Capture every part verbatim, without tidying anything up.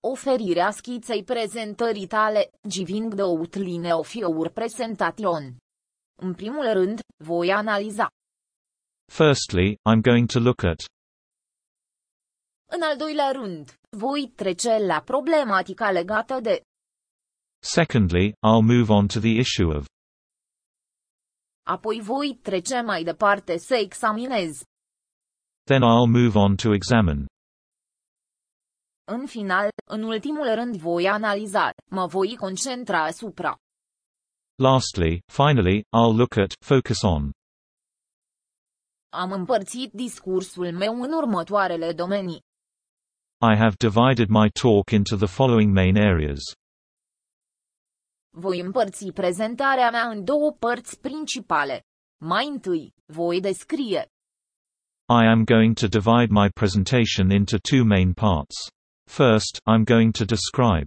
Oferirea schiței prezentării tale, giving the outline of your presentation. În primul rând, voi analiza. Firstly, I'm going to look at. În al doilea rând, voi trece la problematica legată de. Secondly, I'll move on to the issue of. Apoi voi trece mai departe să examinez. Then I'll move on to examine. În final, în ultimul rând voi analiza, mă voi concentra asupra. Lastly, finally, I'll look at, focus on. Am împărțit discursul meu în următoarele domenii. I have divided my talk into the following main areas. Voi împărți prezentarea mea în două părți principale. Mai întâi, voi descrie. I am going to divide my presentation into two main parts. First, I'm going to describe.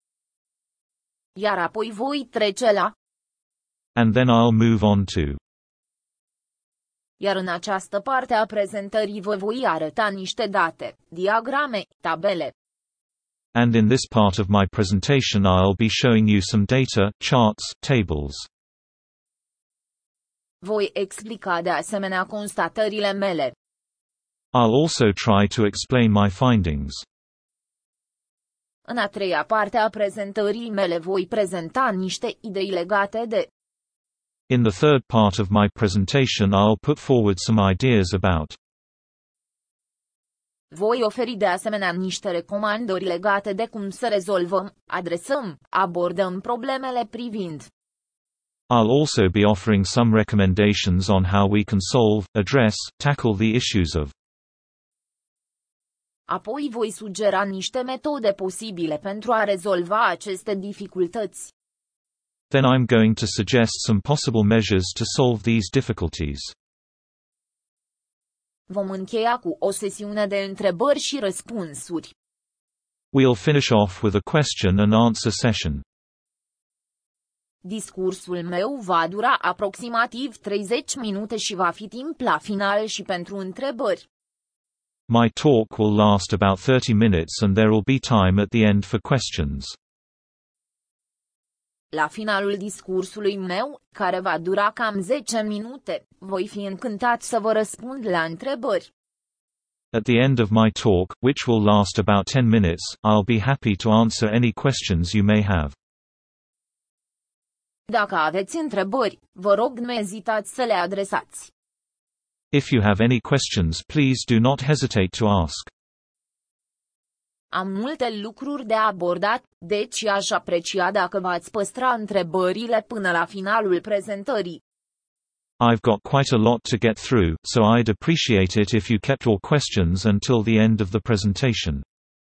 Iar apoi voi trece la. And then I'll move on to. Iar în această parte a prezentării vă voi arăta niște date, diagrame, tabele. And in this part of my presentation I'll be showing you some data, charts, tables. Voi explica de asemenea constatările mele. I'll also try to explain my findings. În a treia parte a prezentării mele voi prezenta niște idei legate de. In the third part of my presentation I'll put forward some ideas about. Voi oferi de asemenea niște recomandări legate de cum să rezolvăm, adresăm, abordăm problemele privind. I'll also be offering some recommendations on how we can solve, address, tackle the issues of. Apoi voi sugera niște metode posibile pentru a rezolva aceste dificultăți. Then I'm going to suggest some possible measures to solve these difficulties. Vom încheia cu o sesiune de întrebări și răspunsuri. We'll finish off with a question and answer session. Discursul meu va dura aproximativ treizeci minute și va fi timp la final și pentru întrebări. My talk will last about thirty minutes and there will be time at the end for questions. La finalul discursului meu, care va dura cam zece minute, voi fi încântat să vă răspund la întrebări. At the end of my talk, which will last about ten minutes, I'll be happy to answer any questions you may have. Dacă aveți întrebări, vă rog nu ezitați să le adresați. If you have any questions, please do not hesitate to ask. Am multe lucruri de abordat, deci aș aprecia dacă v-ați păstra întrebările până la finalul prezentării. I've got quite a lot to get through, so I'd appreciate it if you kept your questions until the end of the presentation.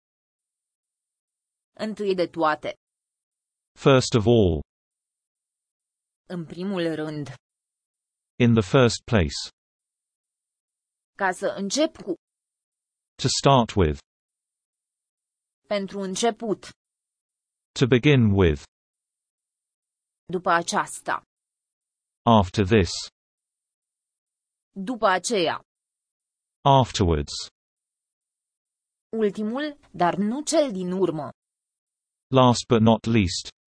Întâi de toate. First of all. În primul rând. In the first place. Ca să încep cu. To start with. Pentru început. To begin with. După aceasta. After this. După aceea. Afterwards. Ultimul, dar nu cel din urmă. Last but not least.